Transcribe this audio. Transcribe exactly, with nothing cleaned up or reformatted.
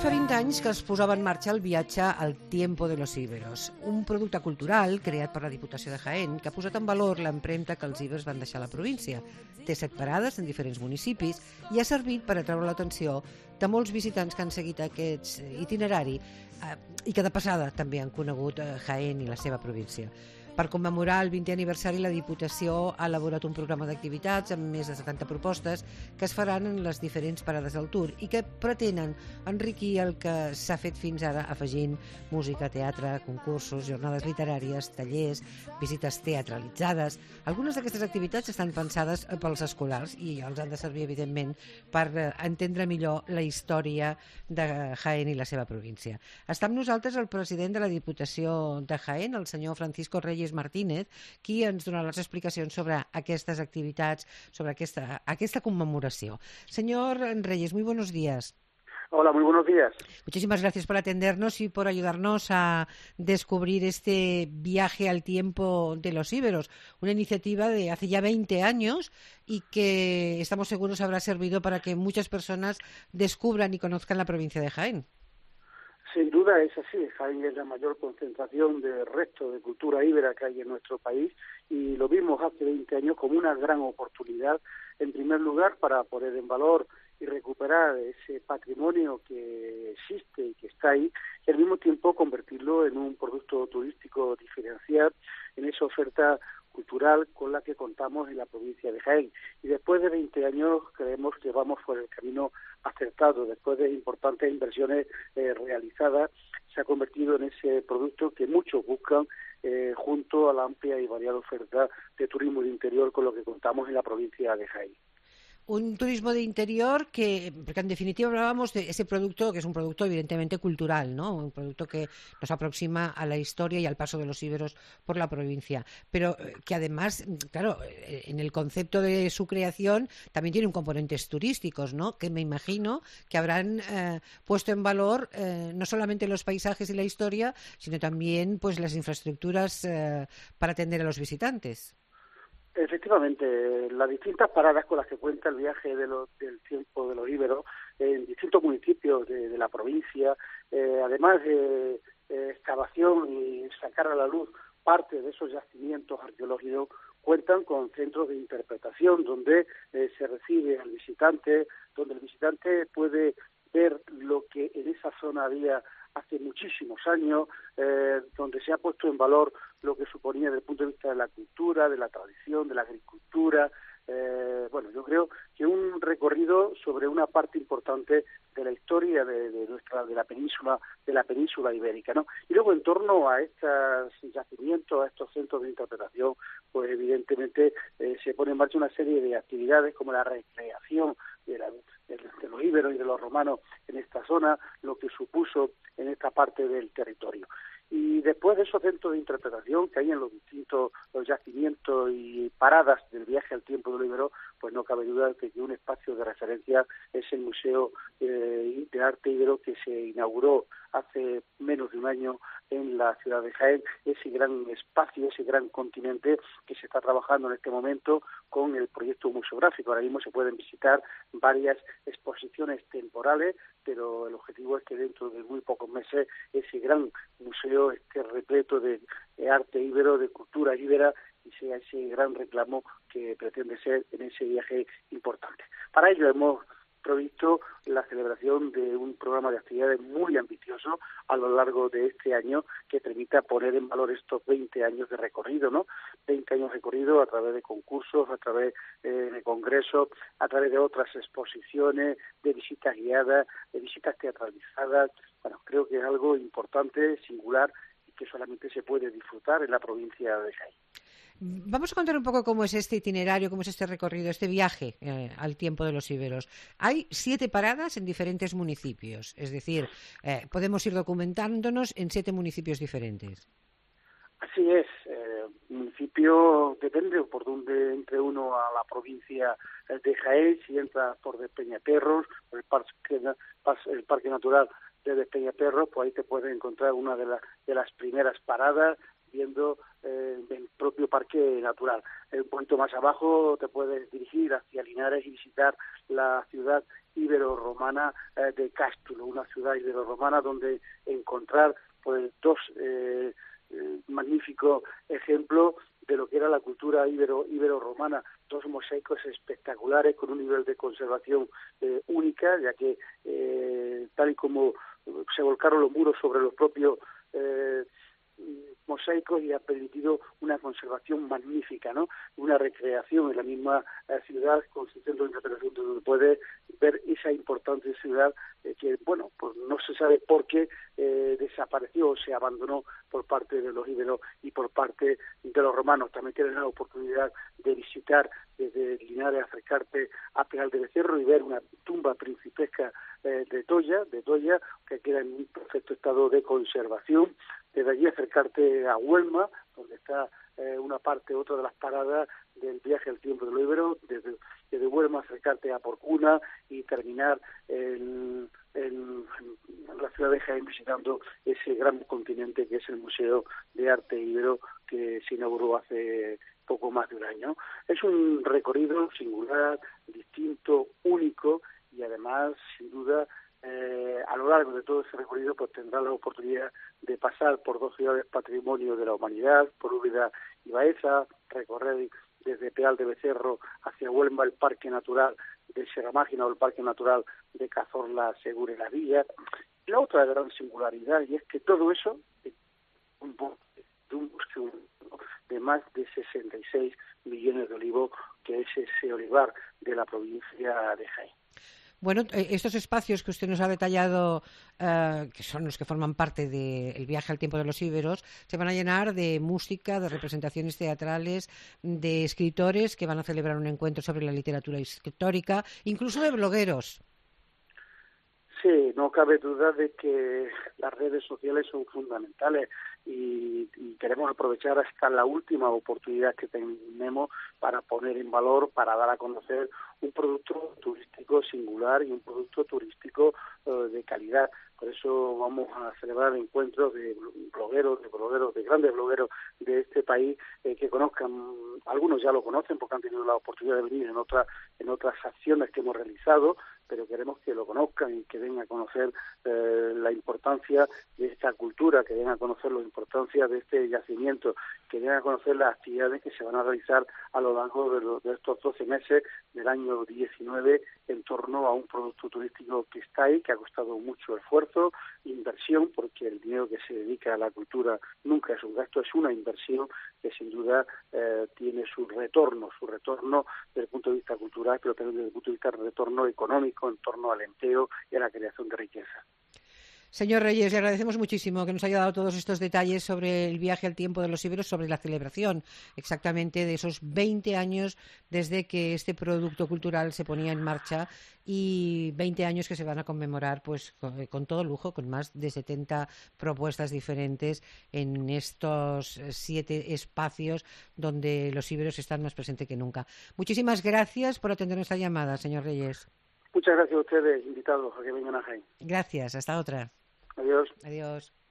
fa vint anys que es posava en marxa el viatge al Tiempo de los Íberos, un producte cultural creat per la Diputació de Jaén que ha posat en valor l'empremta que els íbers van deixar a la província. Té set parades en diferents municipis i ha servit per atraure l'atenció de molts visitants que han seguit aquest itinerari eh, i que de passada també han conegut eh, Jaén i la seva província. Per commemorar el vintè aniversari, la Diputació ha elaborat un programa d'activitats amb més de setanta propostes que es faran en les diferents parades del Tour i que pretenen enriquir el que s'ha fet fins ara afegint música, teatre, concursos, jornades literàries, tallers, visites teatralitzades. Algunes d'aquestes activitats estan pensades pels escolars i els han de servir, evidentment, per entendre millor la història de Jaén i la seva província. Està amb nosaltres el president de la Diputació de Jaén, el senyor Francisco Reyes Martínez, qui ens donarà les explicacions sobre aquestes activitats, sobre aquesta, aquesta conmemoració. Señor Reyes, muy buenos días. Hola, muy buenos días. Muchísimas gracias por atendernos y por ayudarnos a descubrir este viaje al tiempo de los íberos, una iniciativa de hace ya veinte años y que estamos seguros habrá servido para que muchas personas descubran y conozcan la provincia de Jaén. Sin duda es así. Jaén es la mayor concentración de resto de cultura íbera que hay en nuestro país y lo vimos hace veinte años como una gran oportunidad, en primer lugar, para poner en valor y recuperar ese patrimonio que existe y que está ahí, y al mismo tiempo convertirlo en un producto turístico diferencial en esa oferta cultural con la que contamos en la provincia de Jaén. Y después de veinte años creemos que vamos por el camino acertado. Después de importantes inversiones eh, realizadas, se ha convertido en ese producto que muchos buscan eh, junto a la amplia y variada oferta de turismo de interior con lo que contamos en la provincia de Jaén. Un turismo de interior que, porque en definitiva hablábamos de ese producto que es un producto evidentemente cultural, ¿no? Un producto que nos aproxima a la historia y al paso de los íberos por la provincia, pero que además, claro, en el concepto de su creación también tiene un componentes turísticos, ¿no? Que me imagino que habrán eh, puesto en valor eh, no solamente los paisajes y la historia, sino también pues las infraestructuras eh, para atender a los visitantes. Efectivamente, las distintas paradas con las que cuenta el viaje de los, del tiempo de los íberos en distintos municipios de, de la provincia, eh, además de eh, excavación y sacar a la luz parte de esos yacimientos arqueológicos, cuentan con centros de interpretación donde eh, se recibe al visitante, donde el visitante puede ver lo que en esa zona había hace muchísimos años, eh, donde se ha puesto en valor lo que suponía desde el punto de vista de la cultura, de la tradición, de la agricultura. Eh, bueno, yo creo que un recorrido sobre una parte importante de la historia de, de nuestra de la península de la península ibérica, ¿no? Y luego en torno a estos yacimientos, a estos centros de interpretación, pues evidentemente eh, se pone en marcha una serie de actividades como la recreación de, la, de, de los íberos y de los romanos en esta zona, lo que supuso en esta parte del territorio. Y después de esos centros de interpretación que hay en los distintos los yacimientos y paradas del viaje al tiempo del íbero, pues no cabe duda de que un espacio de referencia es el Museo eh, de Arte Íbero que se inauguró hace menos de un año en la ciudad de Jaén, ese gran espacio, ese gran continente que se está trabajando en este momento con el proyecto museográfico. Ahora mismo se pueden visitar varias exposiciones temporales, pero el objetivo es que dentro de muy pocos meses ese gran museo esté repleto de, de arte íbero, de cultura íbera, y sea ese gran reclamo que pretende ser en ese viaje importante. Para ello hemos previsto la celebración de un programa de actividades muy ambicioso a lo largo de este año que permita poner en valor estos veinte años de recorrido, ¿no? veinte años de recorrido a través de concursos, a través eh, de congresos, a través de otras exposiciones, de visitas guiadas, de visitas teatralizadas. Bueno, creo que es algo importante, singular y que solamente se puede disfrutar en la provincia de Jaén. Vamos a contar un poco cómo es este itinerario, cómo es este recorrido, este viaje eh, al tiempo de los íberos. Hay siete paradas en diferentes municipios, es decir, eh, podemos ir documentándonos en siete municipios diferentes. Así es, eh, municipio depende por dónde entre uno a la provincia de Jaén, si entra por Despeñaperros, por el parque, el parque natural de Despeñaperros, pues ahí te puedes encontrar una de, la, de las primeras paradas, viendo eh, el propio parque natural. Un poquito más abajo te puedes dirigir hacia Linares y visitar la ciudad ibero-romana eh, de Cástulo, una ciudad ibero-romana donde encontrar pues dos eh, eh, magníficos ejemplos de lo que era la cultura ibero, ibero-romana, dos mosaicos espectaculares con un nivel de conservación eh, única, ya que eh, tal y como se volcaron los muros sobre los propios eh, mosaicos y ha permitido una conservación magnífica, ¿no? Una recreación en la misma eh, ciudad con su centro de interpretación donde puede ver esa importante ciudad eh, que, bueno, pues no se sabe por qué eh, desapareció o se abandonó por parte de los íberos y por parte de los romanos. También tienes la oportunidad de visitar desde Linares, acercarte a Peal de Becerro y ver una tumba principesca eh, de Toya, de Toya, que queda en un perfecto estado de conservación. Desde allí acercarte a Huelma, donde está eh, una parte, otra de las paradas del viaje al tiempo de los íberos, desde, desde Huelma acercarte a Porcuna y terminar en, en, en la ciudad de Jaén visitando ese gran continente que es el Museo de Arte Ibero que se inauguró hace poco más de un año. Es un recorrido singular, distinto, único y además, sin duda, Eh, a lo largo de todo ese recorrido pues tendrá la oportunidad de pasar por dos ciudades patrimonio de la humanidad, por Úbeda y Baeza, recorrer desde Peal de Becerro hacia Huelva el Parque Natural de Sierra Mágina o el Parque Natural de Cazorla, Segura y la Villa. La otra gran singularidad y es que todo eso es un bosque, de un bosque de más de sesenta y seis millones de olivos, que es ese olivar de la provincia de Jaén. Bueno, estos espacios que usted nos ha detallado, eh, que son los que forman parte del viaje al tiempo de los íberos, se van a llenar de música, de representaciones teatrales, de escritores que van a celebrar un encuentro sobre la literatura histórica, incluso de blogueros. Sí, no cabe duda de que las redes sociales son fundamentales y, y queremos aprovechar hasta la última oportunidad que tenemos para poner en valor, para dar a conocer un producto turístico singular y un producto turístico uh, de calidad. Por eso vamos a celebrar encuentros de blogueros, de blogueros, de grandes blogueros de este país eh, que conozcan, algunos ya lo conocen porque han tenido la oportunidad de venir en otras en otras acciones que hemos realizado, pero queremos que lo conozcan y que den a conocer eh, la importancia de esta cultura, que den a conocer la importancia de este yacimiento, que den a conocer las actividades que se van a realizar a lo largo de, lo, de estos doce meses del año diecinueve en torno a un producto turístico que está ahí, que ha costado mucho esfuerzo, inversión, porque el dinero que se dedica a la cultura nunca es un gasto, es una inversión que sin duda eh, tiene su retorno, su retorno desde el punto de vista cultural, pero también desde el punto de vista del retorno económico en torno al empleo y a la creación de riqueza. Señor Reyes, le agradecemos muchísimo que nos haya dado todos estos detalles sobre el viaje al tiempo de los íberos, sobre la celebración exactamente de esos veinte años desde que este producto cultural se ponía en marcha y veinte años que se van a conmemorar pues con, con todo lujo, con más de setenta propuestas diferentes en estos siete espacios donde los íberos están más presentes que nunca. Muchísimas gracias por atender nuestra llamada, señor Reyes. Muchas gracias a ustedes, invitados a que vengan a Jaén. Gracias, hasta otra. Adiós. Adiós.